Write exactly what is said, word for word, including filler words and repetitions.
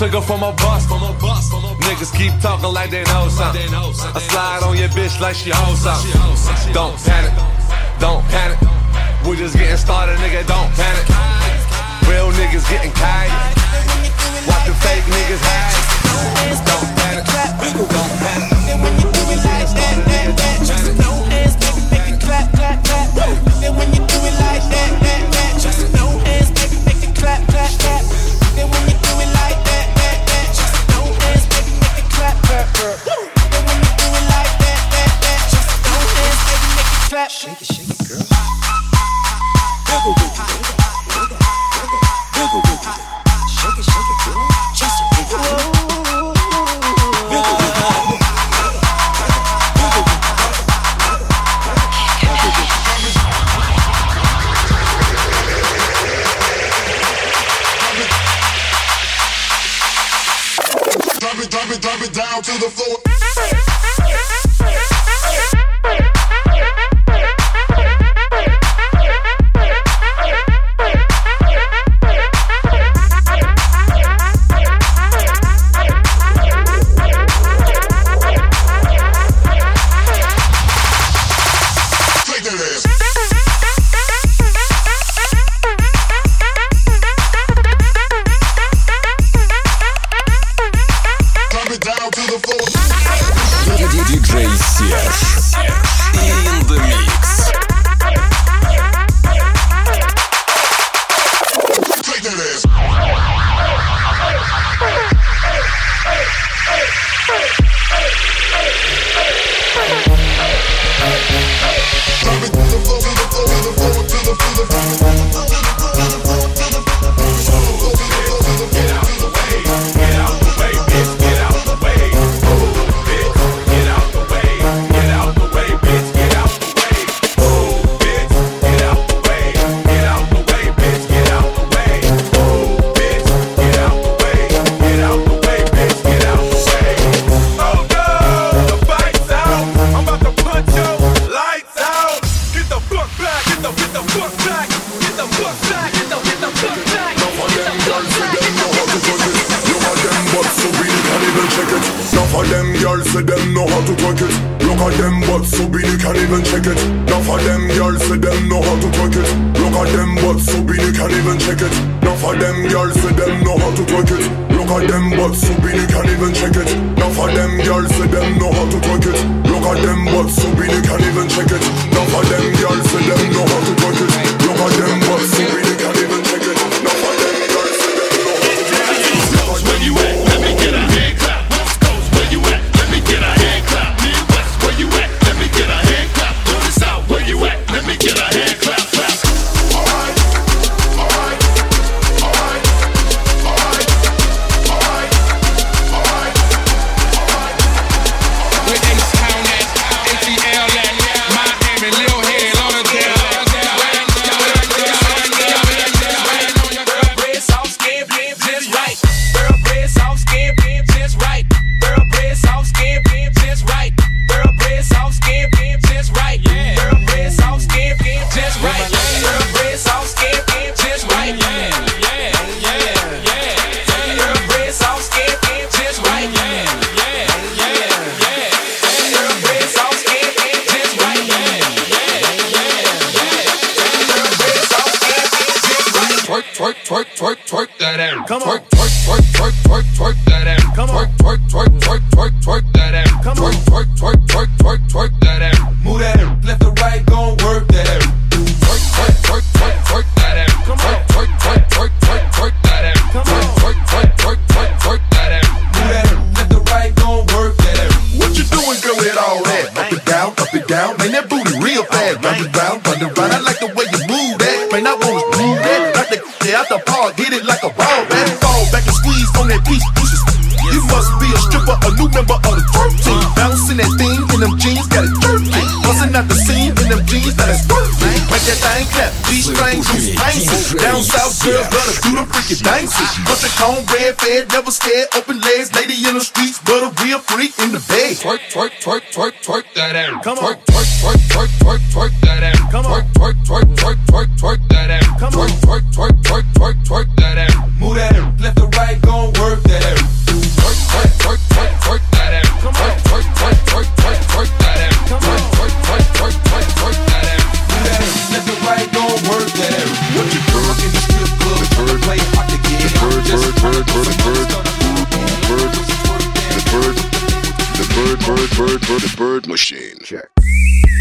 took her from a bus. Niggas keep talking like they know something. I slide on your bitch like she owns something. Don't panic, don't panic. We're just getting started, nigga, don't panic. Real niggas getting kite. Watch the fake niggas hide. Don't panic, don't panic. And when you do it like that, that, that, just no hands, baby, make it clap, clap, clap. And when you do it like that, that, that, just no hands, baby, make it clap, clap, clap. And when you do it like that, that, that, just no hands, baby, make it clap, clap, clap. And when you do it like that, that, that, just no hands, baby, make it clap. Shake it, shake it, girl. Wiggle, wiggle, wiggle, wiggle, wiggle, shake it, shake it, girl. Just wiggle, wiggle, wiggle, wiggle. Drop it, drop it, drop it down to the floor. Down south girls love to do the freaky dances. Bust a cornbread fed, never scared, open legs, lady in the streets, but a real freak in the bed. Twerk, twerk, twerk, twerk, twerk that ass. Come on. Twerk, twerk, twerk, twerk, twerk, twerk that ass. Come on. Twerk, twerk, twerk, twerk, twerk, twerk that ass. Come on. Twerk, twerk, twerk, twerk, twerk, twerk that ass. Move that ass, left to right, gon' work that ass. bird, bird, bird, bird, bird machine. Check.